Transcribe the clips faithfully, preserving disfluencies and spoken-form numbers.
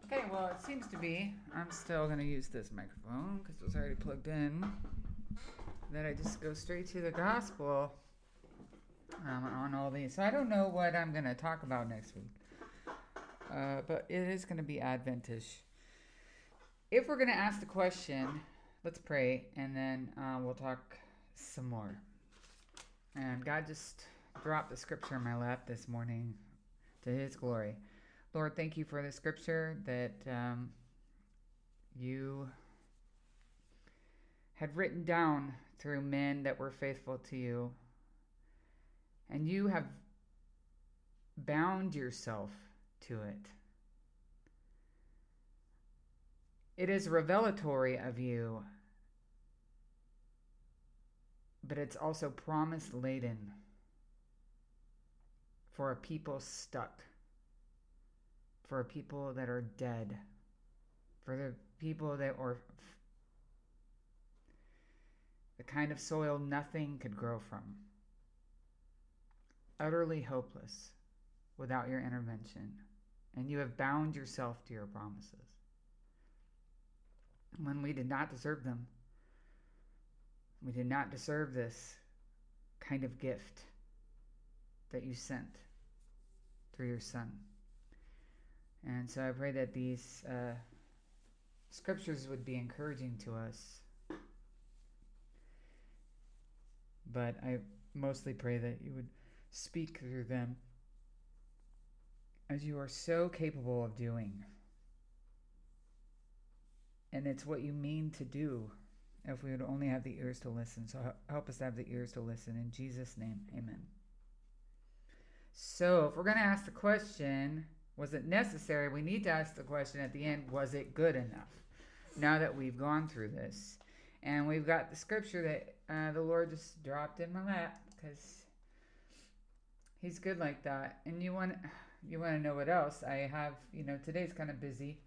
Okay, well, it seems to be. I'm still going to use this microphone because it was already plugged in. Then I just go straight to the gospel um, on all these. So I don't know what I'm going to talk about next week, uh, but it is going to be Adventish. If we're going to ask the question, let's pray and then uh, we'll talk some more. And God just dropped the scripture in my lap this morning to His glory. Lord, thank you for the scripture that um, you had written down through men that were faithful to you. And you have bound yourself to it. It is revelatory of you, but it's also promise laden for a people stuck, for a people that are dead, for the people that are the kind of soil nothing could grow from, utterly hopeless without your intervention. And you have bound yourself to your promises when we did not deserve them. We did not deserve this kind of gift that you sent through your Son. And so I pray that these uh, scriptures would be encouraging to us. But I mostly pray that you would speak through them as you are so capable of doing. And it's what you mean to do if we would only have the ears to listen. So help us to have the ears to listen. In Jesus' name, amen. So if we're going to ask the question, was it necessary? We need to ask the question at the end, was it good enough? Now that we've gone through this. And we've got the scripture that uh, the Lord just dropped in my lap because He's good like that. And you want you want to know what else? I have, you know, today's kind of busy.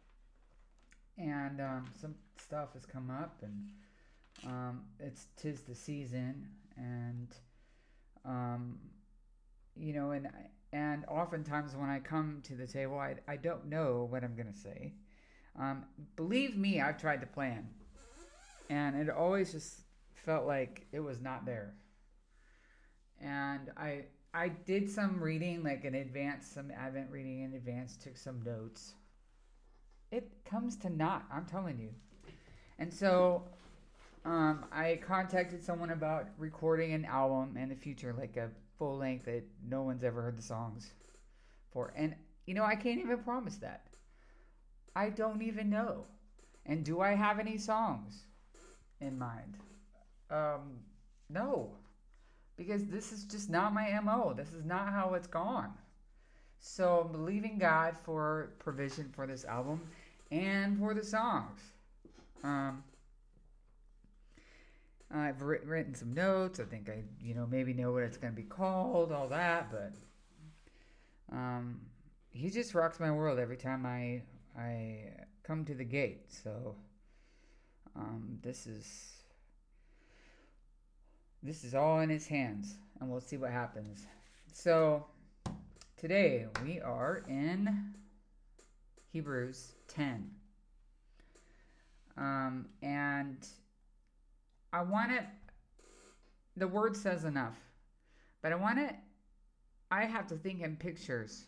And um, some stuff has come up, and um, it's tis the season, and um, you know, and and oftentimes when I come to the table, I I don't know what I'm gonna say. Um, believe me, I've tried to plan, and it always just felt like it was not there. And I I did some reading, like in advance, some Advent reading in advance, took some notes. It comes to naught, I'm telling you. And so um, I contacted someone about recording an album in the future, like a full length that no one's ever heard the songs for. And, you know, I can't even promise that. I don't even know. And do I have any songs in mind? Um, no. Because this is just not my M O. This is not how it's gone. So I'm believing God for provision for this album and for the songs. Um, I've written some notes. I think I, you know, maybe know what it's going to be called, all that. But um, He just rocks my world every time I I come to the gate. So um, this is this is all in His hands, and we'll see what happens. So today we are in Hebrews ten. Um, and I want to, the word says enough, but I want to, I have to think in pictures.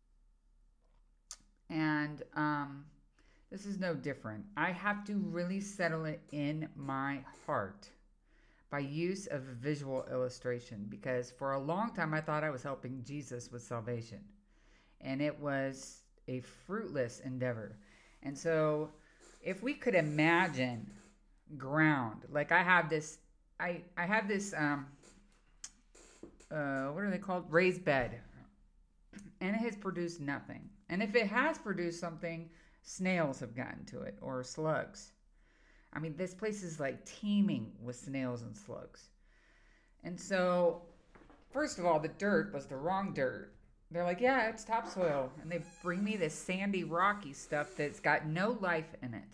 And um, this is no different. I have to really settle it in my heart by use of a visual illustration, because for a long time I thought I was helping Jesus with salvation, and it was a fruitless endeavor. And so if we could imagine ground, like I have this, I, I have this, um, uh, what are they called? Raised bed. And it has produced nothing. And if it has produced something, snails have gotten to it, or slugs. I mean, this place is like teeming with snails and slugs. And so, first of all, the dirt was the wrong dirt. They're like, yeah, it's topsoil. And they bring me this sandy, rocky stuff that's got no life in it.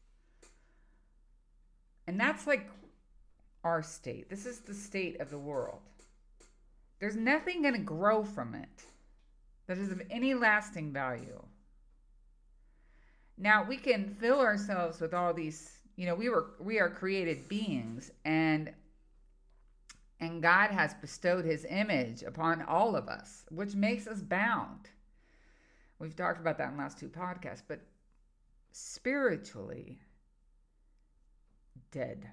And that's like our state. This is the state of the world. There's nothing going to grow from it that is of any lasting value. Now we can fill ourselves with all these, you know, we were we are created beings, and and God has bestowed his image upon all of us, which makes us bound. We've talked about that in the last two podcasts, but spiritually dead.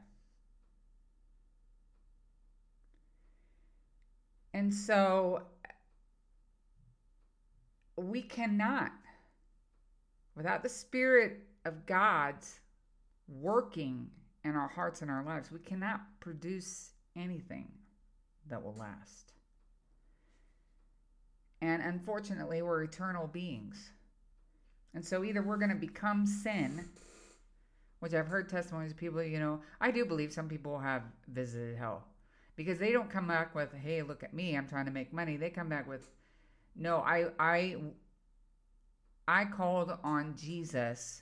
And so we cannot, without the Spirit of God's working in our hearts and our lives, we cannot produce anything that will last. And unfortunately, we're eternal beings. And so either we're going to become sin, which I've heard testimonies of people, you know, I do believe some people have visited hell. Because they don't come back with, hey, look at me, I'm trying to make money. They come back with, no, I I I called on Jesus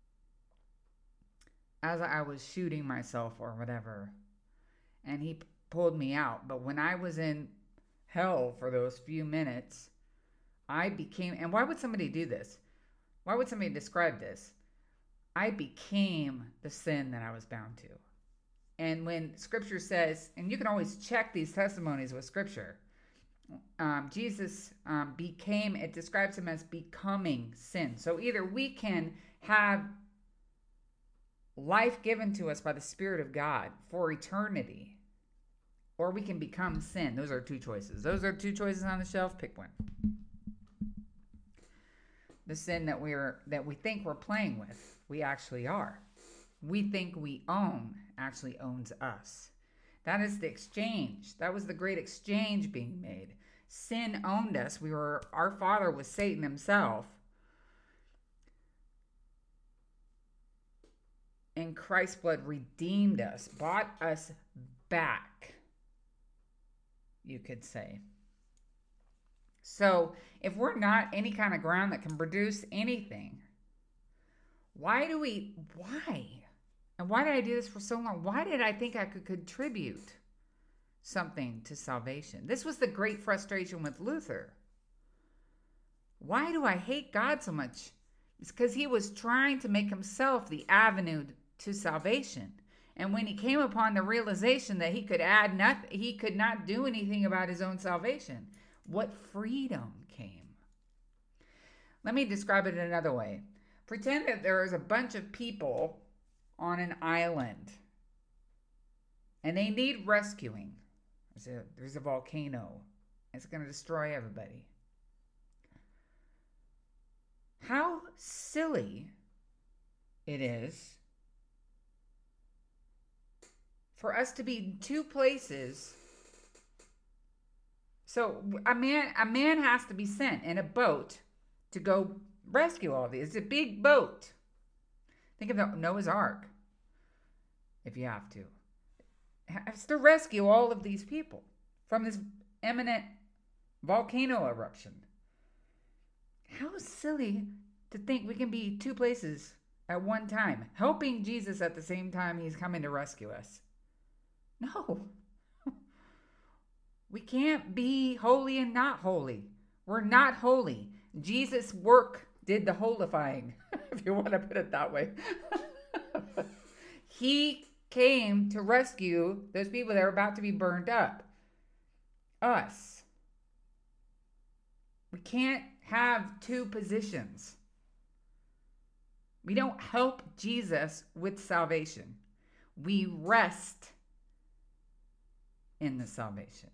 as I was shooting myself or whatever. And he pulled me out. But when I was in hell for those few minutes, I became, and why would somebody do this? Why would somebody describe this? I became the sin that I was bound to. And when scripture says, and you can always check these testimonies with scripture, um, Jesus um, became, it describes him as becoming sin. So either we can have life given to us by the Spirit of God for eternity, or we can become sin. Those are two choices. Those are two choices on the shelf. Pick one. The sin that we're that we think we're playing with, we actually are. We think we own actually owns us. That is the exchange. That was the great exchange being made. Sin owned us. We were, our father was Satan himself. And Christ's blood redeemed us, bought us back, you could say. So if we're not any kind of ground that can produce anything, why do we, why? And why did I do this for so long? Why did I think I could contribute something to salvation? This was the great frustration with Luther. Why do I hate God so much? It's because he was trying to make himself the avenue to salvation. And when he came upon the realization that he could add nothing, he could not do anything about his own salvation, what freedom came. Let me describe it another way. Pretend that there is a bunch of people on an island and they need rescuing. There's a, there's a volcano. It's going to destroy everybody. How silly it is for us to be in two places. So a man, a man has to be sent in a boat to go rescue all these. It's a big boat. Think of the Noah's Ark, if you have to. It has to rescue all of these people from this imminent volcano eruption. How silly to think we can be two places at one time, helping Jesus at the same time he's coming to rescue us. No. We can't be holy and not holy. We're not holy. Jesus' work did the holifying, if you want to put it that way. He came to rescue those people that are about to be burned up. Us. We can't have two positions. We don't help Jesus with salvation. We rest in the salvation.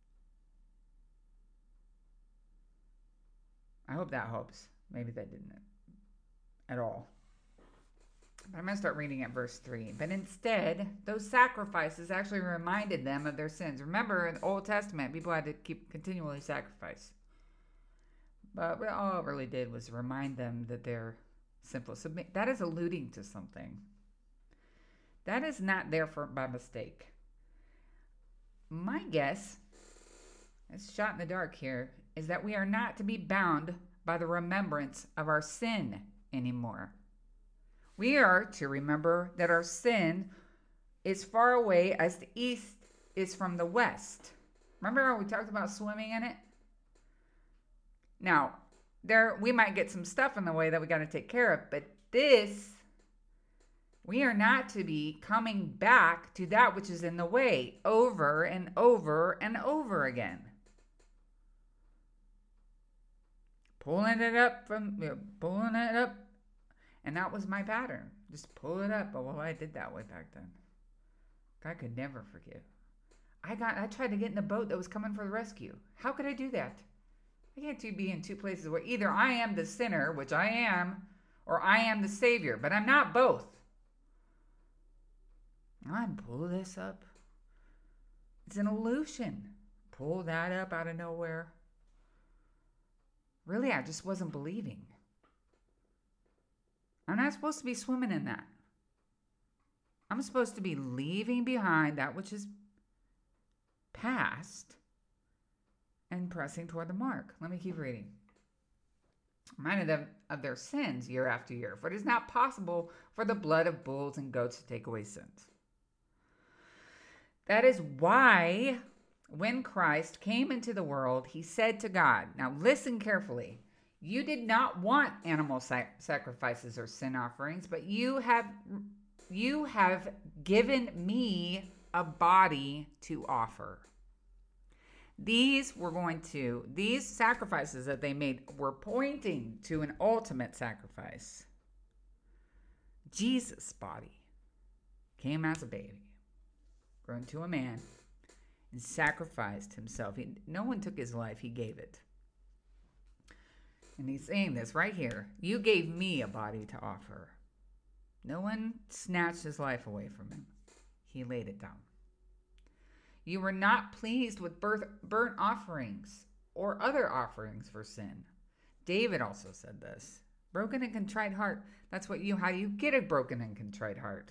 I hope that helps. Maybe that didn't at all. But I'm going to start reading at verse three. But instead, those sacrifices actually reminded them of their sins. Remember, in the Old Testament, people had to keep continually sacrifice. But what all it really did was remind them that they're sinful. So that is alluding to something. That is not there for by mistake. My guess, it's shot in the dark here, is that we are not to be bound by the remembrance of our sin anymore. We are to remember that our sin is far away as the east is from the west. Remember how we talked about swimming in it? Now, there we might get some stuff in the way that we got to take care of, but This, we are not to be coming back to that which is in the way over and over and over again. Pulling it up from, you know, pulling it up. And that was my pattern. Just pull it up. Oh, well, I did that way back then. I could never forgive. I got. I tried to get in the boat that was coming for the rescue. How could I do that? I can't be in two places where either I am the sinner, which I am, or I am the Savior. But I'm not both. I'm pull this up. It's an illusion. Pull that up out of nowhere. Really, I just wasn't believing. I'm not supposed to be swimming in that. I'm supposed to be leaving behind that which is past and pressing toward the mark. Let me keep reading. Reminded them of their sins year after year, for it is not possible for the blood of bulls and goats to take away sins. That is why when Christ came into the world, he said to God, now listen carefully, you did not want animal sac- sacrifices or sin offerings, but you have you have given me a body to offer. These were going to, these sacrifices that they made were pointing to an ultimate sacrifice. Jesus' body came as a baby, grown to a man, and sacrificed himself. He, no one took his life, he gave it. And he's saying this right here. You gave me a body to offer. No one snatched his life away from him. He laid it down. You were not pleased with birth, burnt offerings or other offerings for sin. David also said this. Broken and contrite heart. That's what you, how you get a broken and contrite heart.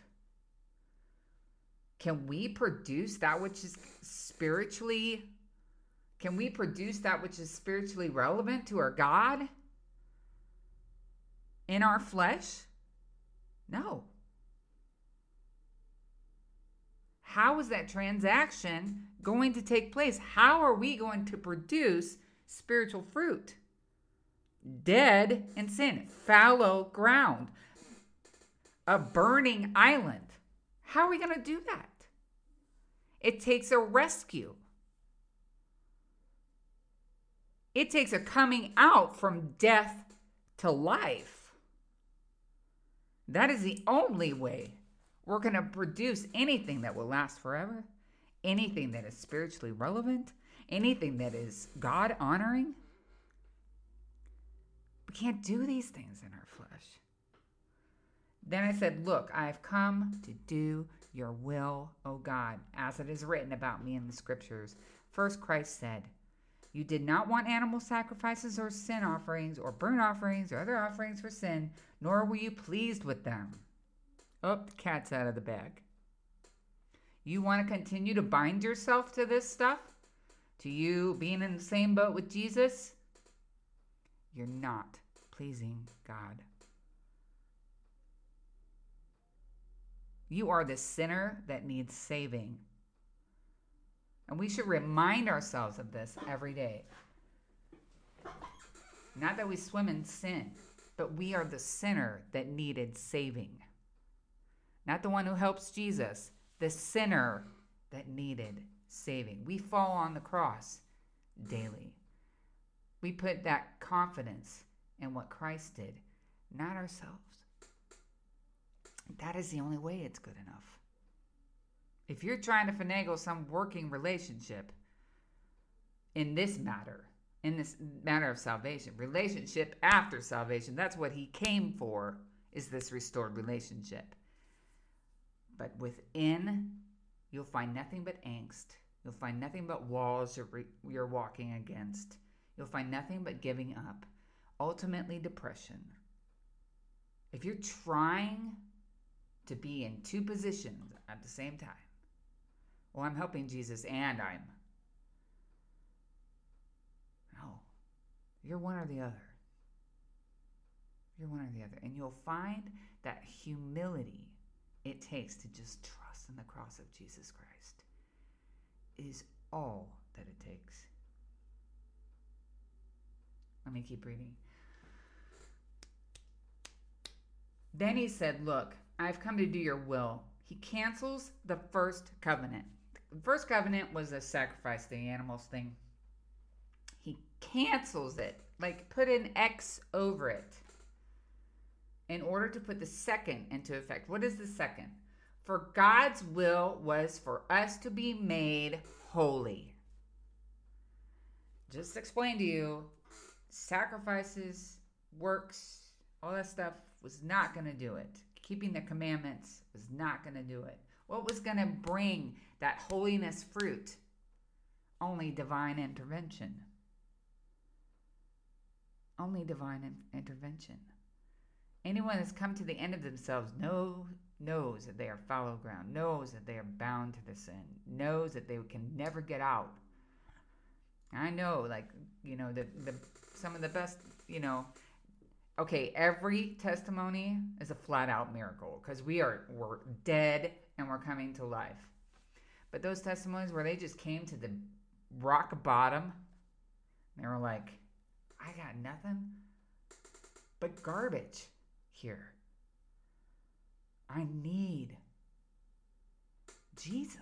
Can we produce that which is spiritually, can we produce that which is spiritually relevant to our God in our flesh? No. How is that transaction going to take place? How are we going to produce spiritual fruit? Dead in sin, fallow ground, a burning island. How are we going to do that? It takes a rescue. It takes a coming out from death to life. That is the only way we're going to produce anything that will last forever, anything that is spiritually relevant, anything that is God honoring. We can't do these things in our flesh. Then I said, look, I have come to do your will, O God, as it is written about me in the scriptures. First Christ said, you did not want animal sacrifices or sin offerings or burnt offerings or other offerings for sin, nor were you pleased with them. Oh, the cat's out of the bag. You want to continue to bind yourself to this stuff? To you being in the same boat with Jesus? You're not pleasing God. You are the sinner that needs saving. And we should remind ourselves of this every day. Not that we swim in sin, but we are the sinner that needed saving. Not the one who helps Jesus, the sinner that needed saving. We fall on the cross daily. We put that confidence in what Christ did, not ourselves. That is the only way it's good enough. If you're trying to finagle some working relationship in this matter, in this matter of salvation, relationship after salvation, that's what he came for, is this restored relationship. But within, you'll find nothing but angst. You'll find nothing but walls you're, re- you're walking against. You'll find nothing but giving up. Ultimately, depression. If you're trying to be in two positions at the same time, well, I'm helping Jesus and I'm. No. You're one or the other. You're one or the other. And you'll find that humility it takes to just trust in the cross of Jesus Christ is all that it takes. Let me keep reading. Then he said, look, I've come to do your will. He cancels the first covenant. The first covenant was a sacrifice, the animals thing. He cancels it, like put an X over it, in order to put the second into effect. What is the second? For God's will was for us to be made holy. Just explain to you, sacrifices, works, all that stuff was not going to do it. Keeping the commandments was not going to do it. What was going to bring that holiness fruit? Only divine intervention. Only divine in- intervention. Anyone that's come to the end of themselves know, knows that they are fallow ground, knows that they are bound to the sin, knows that they can never get out. I know, like, you know, the, the some of the best, you know, okay, every testimony is a flat out miracle because we are we're dead and we're coming to life. But those testimonies where they just came to the rock bottom, they were like, I got nothing but garbage here. I need Jesus.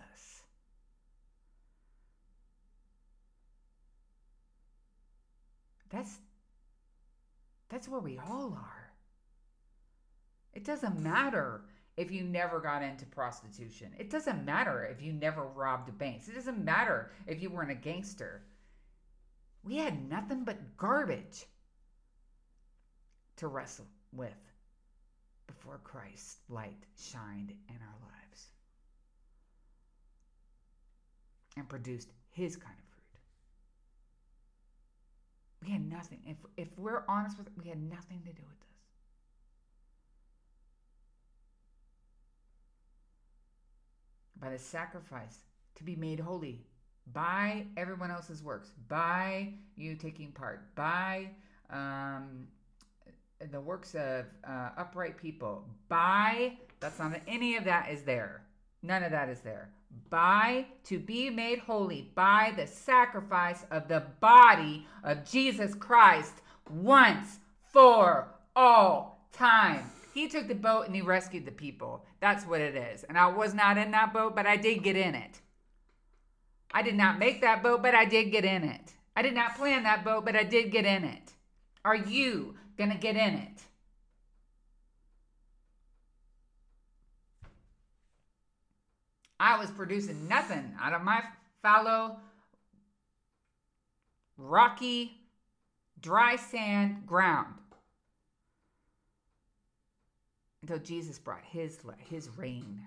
That's that's where we all are. It doesn't matter if you never got into prostitution. It doesn't matter if you never robbed banks. It doesn't matter if you weren't a gangster. We had nothing but garbage to wrestle with before Christ's light shined in our lives and produced his kind of fruit. We had nothing. If if we're honest with it, we had nothing to do with this. By the sacrifice to be made holy by everyone else's works, by you taking part, by um, the works of uh, upright people, by, that's not, any of that is there. None of that is there. By, to be made holy by the sacrifice of the body of Jesus Christ once for all time. He took the boat and he rescued the people. That's what it is. And I was not in that boat, but I did get in it. I did not make that boat, but I did get in it. I did not plan that boat, but I did get in it. Are you going to get in it? I was producing nothing out of my fallow, rocky, dry sand ground until Jesus brought his, his rain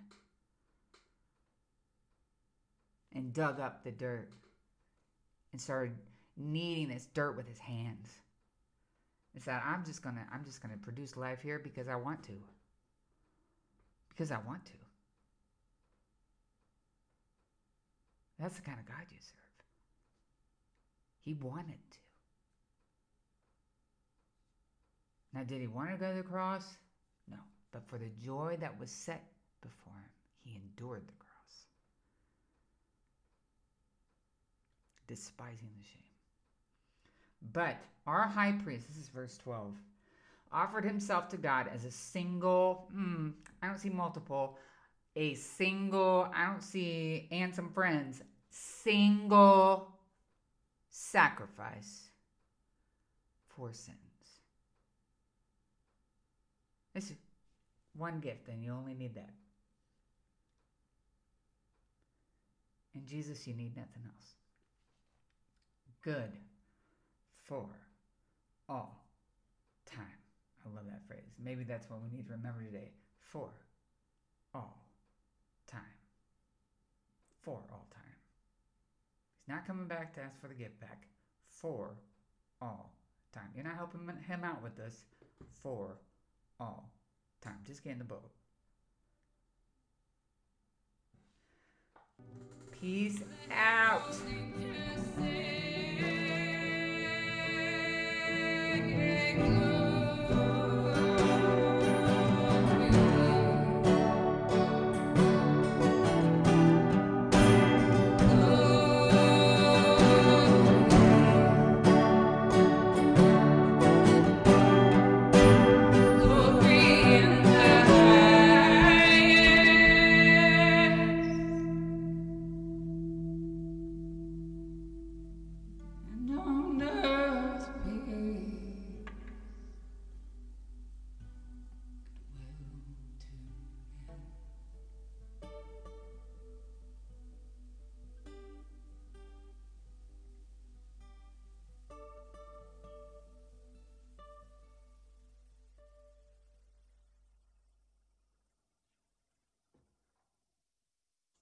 and dug up the dirt and started kneading this dirt with his hands. And said, I'm just gonna I'm just gonna produce life here because I want to. Because I want to. That's the kind of God you serve. He wanted to. Now, did he want to go to the cross? No. But for the joy that was set before him, he endured the cross, despising the shame. But our high priest, this is verse twelve, offered himself to God as a single, hmm, I don't see multiple, a single, I don't see, and some friends, single sacrifice for sins. This is one gift, and you only need that. In Jesus, you need nothing else. Good for all time. I love that phrase. Maybe that's what we need to remember today. For all time. For all time. He's not coming back to ask for the gift back. For all time. You're not helping him out with this. For all time. Just get in the boat. Peace out.